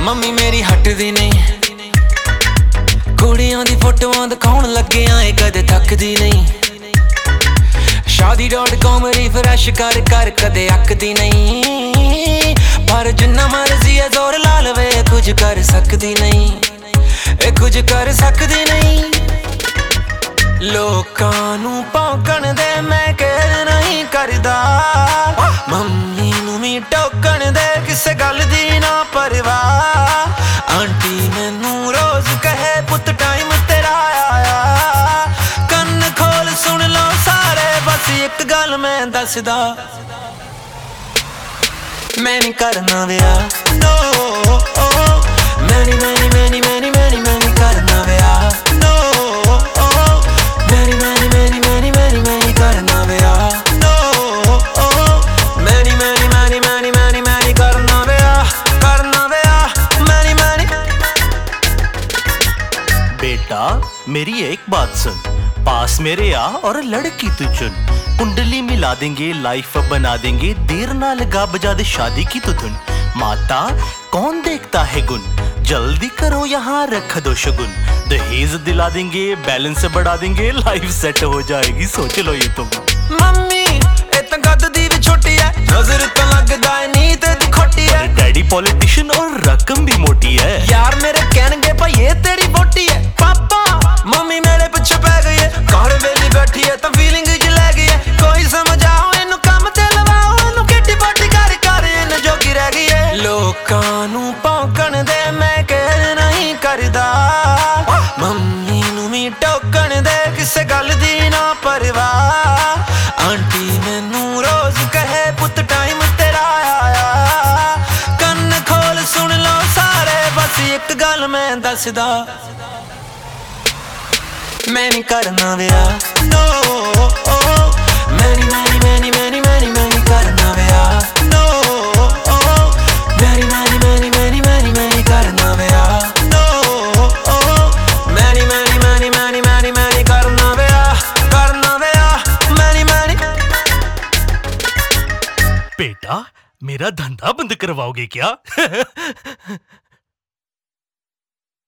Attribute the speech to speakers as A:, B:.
A: Mummy ਮੇਰੀ ਹਟਦੀ ਨਹੀਂ, ਕੁੜੀਆਂ ਦੀ ਫੋਟੋਆਂ ਦਿਖਾਉਣ ਲੱਗਿਆਂ ਏ ਕਦੇ ਥੱਕਦੀ ਨਹੀਂ। shaadi.com ਰਿਫਰੈਸ਼ ਕਰ ਕਰ ਕਦੇ ਅੱਕਦੀ ਨਹੀਂ, ਪਰ ਜਿੰਨਾ ਮਰਜ਼ੀ ਏ ਜ਼ੋਰ ਲਾ ਲਵੇ ਕੁਝ ਕਰ ਸਕਦੀ ਨਹੀਂ, ਇਹ ਕੁਝ ਕਰ ਸਕਦੀ ਨਹੀਂ। ਲੋਕਾਂ ਨੂੰ ਭੌਂਕਣ ਦੇ ਮੈਂ ਕਹਿ ਨਹੀਂ ਕਰਦਾ, ਮੰਮੀ ਨੂੰ ਵੀ ਟੋਕਣ ਦੇ ਕਿਸੇ ਗੱਲ ਦੀ ਨਾ ਪਰਵਾਹ। ਆਂਟੀ ਮੈਨੂੰ ਰੋਜ਼ ਕਹੇ ਪੁੱਤ ਟਾਈਮ ਤੇਰਾ ਆਇਆ, ਕੰਨ ਖੋਲ ਸੁਣ ਲਓ ਸਾਰੇ ਬਸ ਇੱਕ ਗੱਲ ਮੈਂ ਦੱਸਦਾ, ਮੈਂ ਨਹੀਂ ਕਰਨਾ ਵਿਆਹ no, ਮੈਂ ਨਹੀਂ ਕਰਨਾ ਵਿਆਹ no, ਮੈਂ ਨਹੀਂ ਕਰਨਾ ਵਿਆਹ no, ਮੈਂ ਨਹੀਂ ਕਰਨਾ ਵਿਆਹ ਮੈਂ ਨਹੀਂ।
B: बेटा मेरी एक बात सुन, पास मेरे आ और लड़की तू चुन, कुंडली मिला देंगे लाइफ बना देंगे, देर ना लगा बजा दे शादी की तू धुन। माता कौन देखता है गुन, जल्दी करो यहाँ रख दो शगुन, दहेज दिला देंगे बैलेंस बढ़ा देंगे, लाइफ सेट हो जाएगी सोच लो ये तुम।
A: ਮੰਮੀ ਇਹ ਤਾਂ ਗੱਦ ਦੀ ਵੀ ਛੋਟੀ ਐ, ਨਜ਼ਰ ਤਾਂ ਲੱਗਦਾ ਏ ਨੀਤ ਦੀ ਖੋਟੀ ਐ।
B: डैडी पॉलिटिशियन और रकम भी मोटी है,
A: ਯਾਰ ਮੇਰੇ ਕਹਿਣਗੇ ਭਾਈ ਇਹ ਤੇਰੀ ਵੋਟੀ ਐ। ਪਾਪਾ ਮੰਮੀ ਮੇਰੇ ਪਿੱਛੇ ਪੈ ਗਈ ਐ, ਘਰ ਵੇਲੀ ਬੈਠੀ ਐ ਤਾਂ ਫੀਲਿੰਗ ਜ ਲੈ ਗਈ ਐ। ਕੋਈ ਸਮਝਾਓ ਇਹਨੂੰ ਕੰਮ ਤੇ ਲਵਾਓ, ਇਹਨੂੰ ਕਿੱਟੀ ਪਾਟੀ ਕਰ ਕਰ ਇਹਨੂੰ ਜੋਗੀ ਰਹਿ ਗਈ ਐ। ਲੋਕਾਂ ਨੂੰ ਭੌਂਕਣ ਦੇ ਮੈਂ ਕਹਿ ਨਹੀਂ ਕਰਦਾ, ਮੰਮੀ ਨੂੰ ਵੀ ਟੋਕਣ ਦੇ ਕਿਸੇ ਗੱਲ ਦੀ ਨਾ ਪਰਵਾਹ। ਆਂਟੀ ਮੈਨੂੰ ਰੋਜ਼ ਕਹੇ ਪੁੱਤ ਟਾਈਮ ਤੇਰਾ ਆਇਆ, ਕੰਨ ਖੋਲ ਸੁਣ ਲਓ ਸਾਰੇ ਬਸ ਇੱਕ ਗੱਲ ਮੈਂ ਦੱਸਦਾ, ਮੈਂ ਨਹੀਂ ਕਰਨਾ ਵਿਆਹ no, ਮੈਂ ਨਹੀਂ ਕਰਨਾ ਵਿਆਹ no, ਮੈਂ ਨਹੀਂ ਕਰਨਾ ਵਿਆਹ no, ਮੈਂ ਨਹੀਂ ਕਰਨਾ ਵਿਆਹ ਮੈਂ ਨਹੀਂ।
B: बेटा मेरा धंधा बंद करवाओगे क्या?